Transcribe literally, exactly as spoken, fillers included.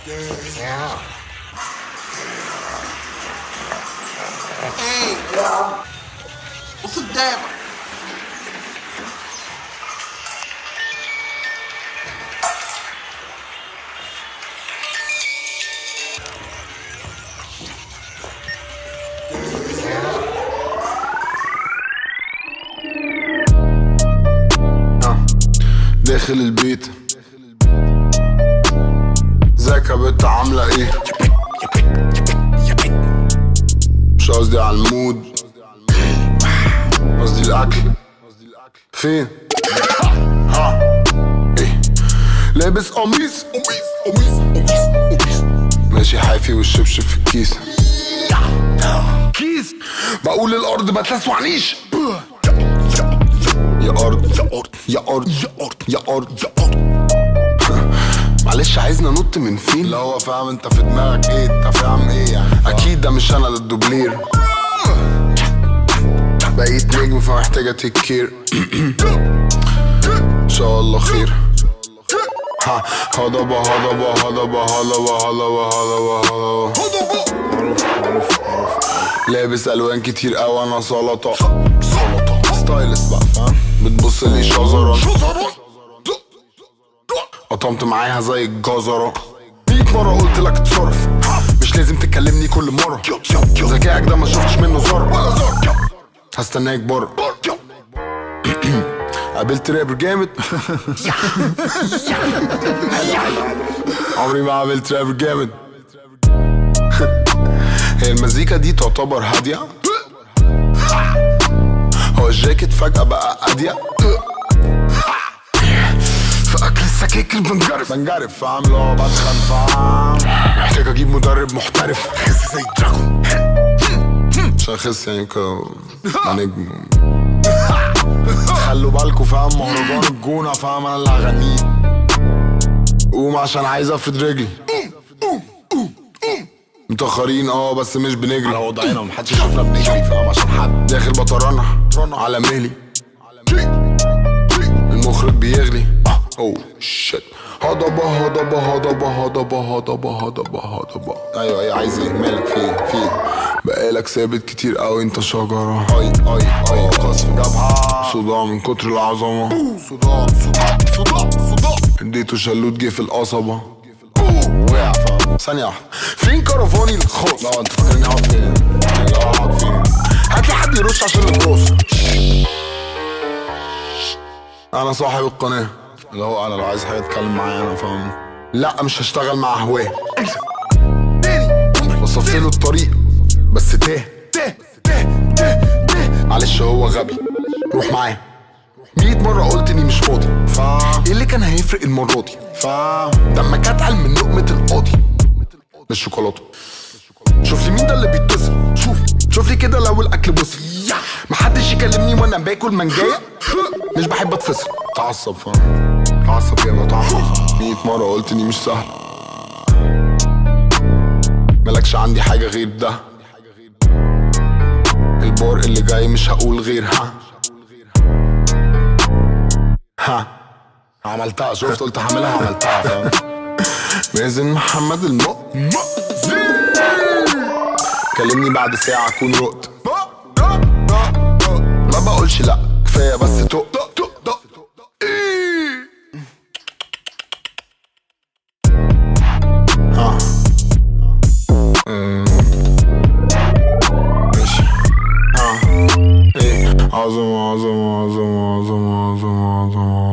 Yeah. Hey, yeah. What's the damn? داخل البيت ازيك يا بت عاملة ايه؟ مش قصدي على المود، قصدي الأكل. فين؟ ها ايه؟ لابس قميص ماشي حافي والشبشب في الكيس كيس بقول الأرض ما تلسعنيش يا أرض يا أرض يا أرض يا أرض يا أرض يا أرض معلش عايزنا ننط من فين؟ لا هو فاهم انت في دماغك ايه؟ انت فاهم ايه يعني؟ اكيد ده مش انا، ده الدوبلير. بقيت نجم فمحتاجة تيك كير. ان شاء الله خير. ها هضبة هضبة هضبة هضبة هضبة هضبة هضبة معروف معروف معروف. لابس الوان كتير قوي انا سلطة سلطة ستايلست بقى فاهم؟ بتبص لي شجرة قطمت معاها زي الجزرة. مية مرة قلت لك اتصرف، مش لازم تكلمني كل مرة. ذكائك ده ما شفتش منه ذرة، هستناك بره. قابلت رابر جامد. عمري ما قابلت رابر جامد. هي المزيكا دي تعتبر هادية، هو الجاكيت فجأة بقى أضيق. في أكل السكاكر بنجرف بنجرف فاهم؟ لو بدخن فاهم؟ محتاج أجيب مدرب محترف خس زي دراجون عشان أخس يعني كده نجم. خلوا بالكوا فاهم؟ مهرجان الجونة فاهم؟ أنا اللي هغنيه. قوم عشان عايز أفرد رجلي. متأخرين اه بس مش بنجري على وضعنا ومحدش يشوفنا بنجري فاهم؟ عشان حد داخل بطرنا على مهلي المخرج بيغلي. اوه شت هضبة هضبة هضبة هضبة هضبة هضبة هضبة. ايوه ايه عايز ايه؟ مالك في ايه؟ في ايه؟ بقالك ثابت كتير قوي انت شجرة. اي اي اي قصف جبهة صداع من كتر العظمة. صداع صداع صداع صداع اديته شلوت جه في القصبة. وقع فاهم؟ ثانية واحدة فين كرفاني الخاص؟ لا انت فاكرني هقعد فين؟ لا هقعد فين؟ هاتلي حد يرش عشان الدروس. انا صاحب القناة اللي هو انا لو عايز حاجة اتكلم معايا انا فاهم؟ لا مش هشتغل مع هواه. وصفت له الطريق بس تاه تاه تاه تاه تاه معلش هو غبي روح معاه. مية مرة قلت اني مش فاضي فا ايه اللي كان هيفرق المرة دي؟ فا دمك اتقل من لقمة القاضي بالشوكولاتة. شوف لي مين ده اللي بيتصل. شوف شوف لي كده لو الاكل بصل. محدش يكلمني وانا باكل منجاية. مش بحب اتفصل. تعصب فاهم؟ تعصب جامد تعصب. مية مرة قلت اني مش سهل. ملكش عندي حاجة غير ده. البار اللي جاي مش هقول غير ها ها عملتها. شفت قلت هعملها عملتها فاهم؟ مازن محمد المؤذن كلمني بعد ساعة اكون رقت. ما بقولش لا كفاية بس تق ها ماشي ها ايه عظمة عظمة عظمة عظمة عظمة عظمة